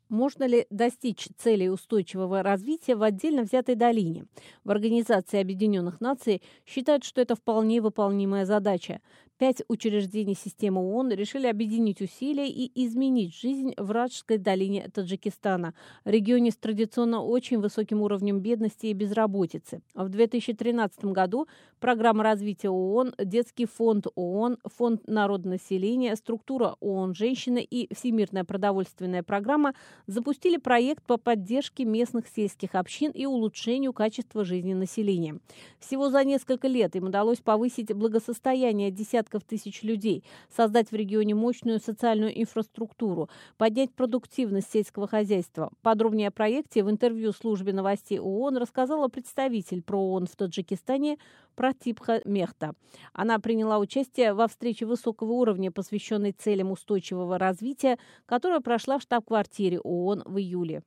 Можно ли достичь целей устойчивого развития в отдельно взятой долине? В Организации Объединенных Наций считают, что это вполне выполнимая задача. 5 учреждений системы ООН решили объединить усилия и изменить жизнь в Раджской долине Таджикистана, регионе с традиционно очень высоким уровнем бедности и безработицы. В 2013 году Программа развития ООН, Детский фонд ООН, Фонд народонаселения, Структура ООН «Женщины» и Всемирная продовольственная программа запустили проект по поддержке местных сельских общин и улучшению качества жизни населения. Всего за несколько лет им удалось повысить благосостояние десятков тысяч людей, создать в регионе мощную социальную инфраструктуру, поднять продуктивность сельского хозяйства. Подробнее о проекте в интервью службе новостей ООН рассказала представитель ПРООН в Таджикистане Пратипха Мехта. Она приняла участие во встрече высокого уровня, посвященной целям устойчивого развития, которая прошла в штаб-квартире ООН в июле.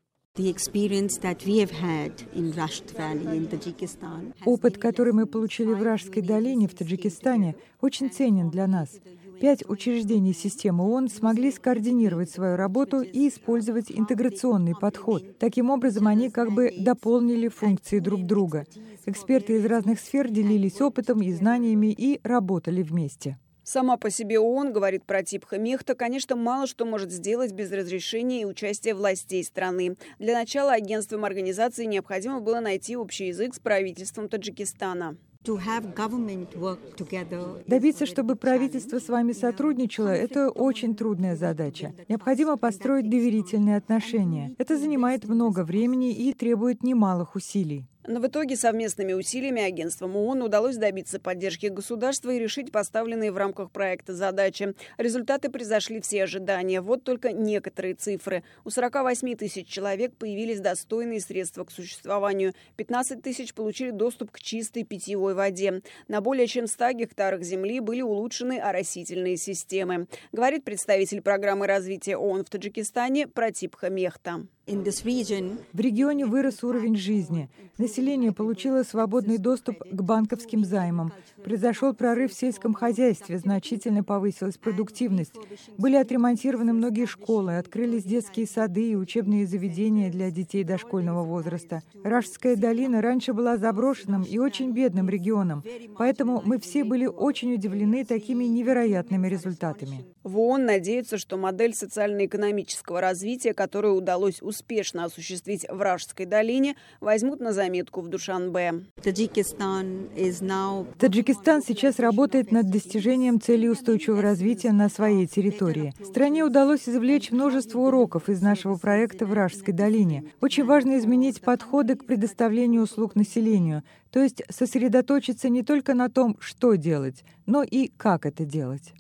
Опыт, который мы получили в Раджской долине в Таджикистане, очень ценен для нас. 5 учреждений системы ООН смогли скоординировать свою работу и использовать интеграционный подход. Таким образом, они как бы дополнили функции друг друга. Эксперты из разных сфер делились опытом и знаниями и работали вместе. Сама по себе ООН, говорит Пратипха Мехта, конечно, мало что может сделать без разрешения и участия властей страны. Для начала агентствам организации необходимо было найти общий язык с правительством Таджикистана. Добиться, чтобы правительство с вами сотрудничало, это очень трудная задача. Необходимо построить доверительные отношения. Это занимает много времени и требует немалых усилий. Но в итоге совместными усилиями агентствам ООН удалось добиться поддержки государства и решить поставленные в рамках проекта задачи. Результаты превзошли все ожидания. Вот только некоторые цифры. У 48 тысяч человек появились достойные средства к существованию. 15 тысяч получили доступ к чистой питьевой воде. На более чем 100 гектарах земли были улучшены оросительные системы, говорит представитель программы развития ООН в Таджикистане Пратипха Мехта. В регионе вырос уровень жизни. Население получило свободный доступ к банковским займам. Произошел прорыв в сельском хозяйстве, значительно повысилась продуктивность. Были отремонтированы многие школы, открылись детские сады и учебные заведения для детей дошкольного возраста. Раджская долина раньше была заброшенным и очень бедным регионом, поэтому мы все были очень удивлены такими невероятными результатами. В ООН надеются, что модель социально-экономического развития, которую удалось успешно осуществить в Раджской долине, возьмут на заметку в Душанбе. Таджикистан сейчас работает над достижением целей устойчивого развития на своей территории. Стране удалось извлечь множество уроков из нашего проекта в Раджской долине. Очень важно изменить подходы к предоставлению услуг населению, то есть сосредоточиться не только на том, что делать, но и как это делать.